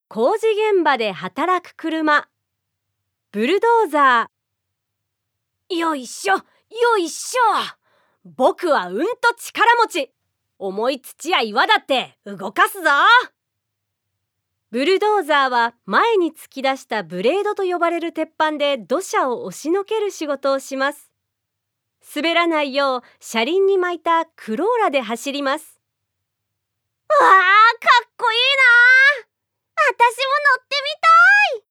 工事現場で働く車、ブルドーザー。よいしょ、よいしょ。僕はうんと力持ち。重い土や岩だって動かすぞ。ブルドーザーは前に突き出したブレードと呼ばれる鉄板で土砂を押しのける仕事をします。滑らないよう車輪に巻いたクローラで走ります。 わあ、かっこいいな。私も乗ってみたい。